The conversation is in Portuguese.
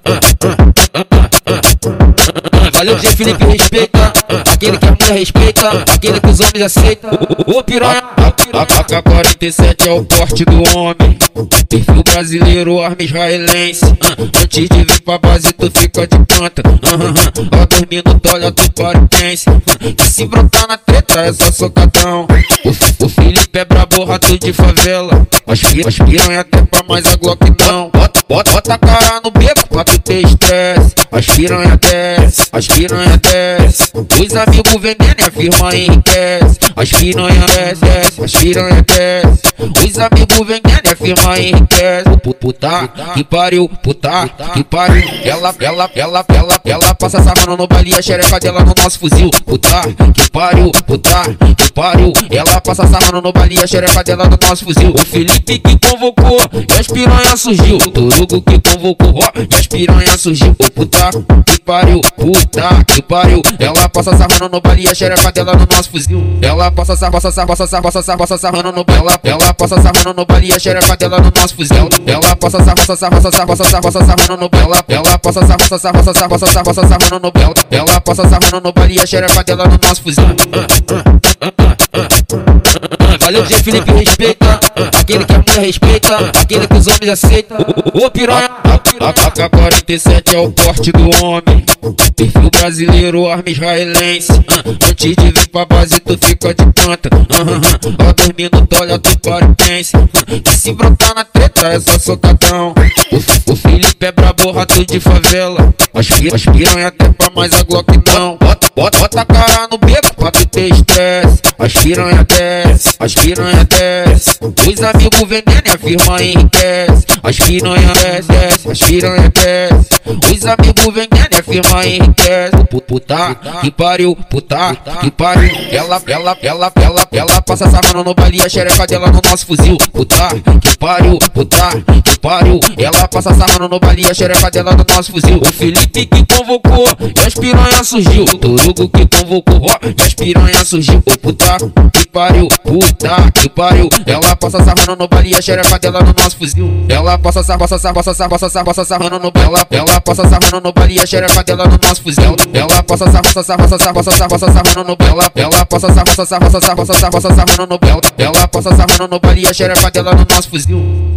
Valeu, G Felipe, respeita. Aquele que a mulher respeita, aquele que os homens aceitam. Ô piranha, AK-47 é o porte do homem. Perfil brasileiro, arma israelense. Antes de vir pra base tu fica de planta. Ó 2 minutos, olha tu pertence. Que se brotar na treta é só socadão. O Felipe é brabo, rato de favela. As piranha até pra mais a Glock não. Bota a cara no beco pra tu ter estresse. As piranha desce, as piranha desce. Os amigos vendendo e a firma enriquece. As piranha desce, as piranha desce. Os amigos vendendo e a firma enriquece. Puta que pariu, puta que pariu. Ela passa sarrando no baile, a xereca dela no nosso fuzil. Puta que pariu, puta que pariu. Ela passa sarrando no baile, a xereca dela no nosso fuzil. O Felipe que convocou e as piranha surgiu. O Torugo que convocou e as piranha surgiu. O puta que pariu, puta que pariu. Ela passa sarrando no baile, a xereca dela no nosso fuzil. Ela passa sarrando no baile. Ela passa sarrando no baile, a xereca dela no nosso fuzil. Ela passa sarrando no baile. Ela passa sarrando no baile. Ela passa sarrando no baile, a xereca dela no nosso fuzil. Valeu, G Felipe, respeita. Aquele que a mulher respeita, aquele que os homens aceitam. Ô piranha, AK-47 é o porte do homem. Perfil brasileiro, arma israelense. Antes de vir pra base tu fica de planta. Ó 2 minutos, olha tu pertence. Que se brotar na treta é só socadão. O Felipe é brabo, rato de favela. As piranha até pra mais a Glock não. Bota a cara no beco pra tu ter estresse. As piranha desce, as piranha desce. Os amigos vendendo e a firma enriquece. As piranha desce, as piranha desce. Os amigos vendendo e a firma enriquece. Puta que pariu, puta que pariu. Ela passa sarrando no baile, a xereca dela no nosso fuzil. Puta que pariu, puta que pariu. Ela passa sarrando no baile, a xereca dela no nosso fuzil. O Felipe que convocou e as piranha surgiu. O Torugo que convocou e as piranha surgiu. O puta que pariu, puta que pariu. Ela passa sarrando no baile, a xereca dela no nosso fuzil. Ela passa sarrando no baile. Ela passa sarrando no baile, a xereca dela no nosso fuzil. Ela passa sarrando no baile. Ela passa sarrando no baile. Ela passa sarrando no baile, a xereca dela no nosso fuzil.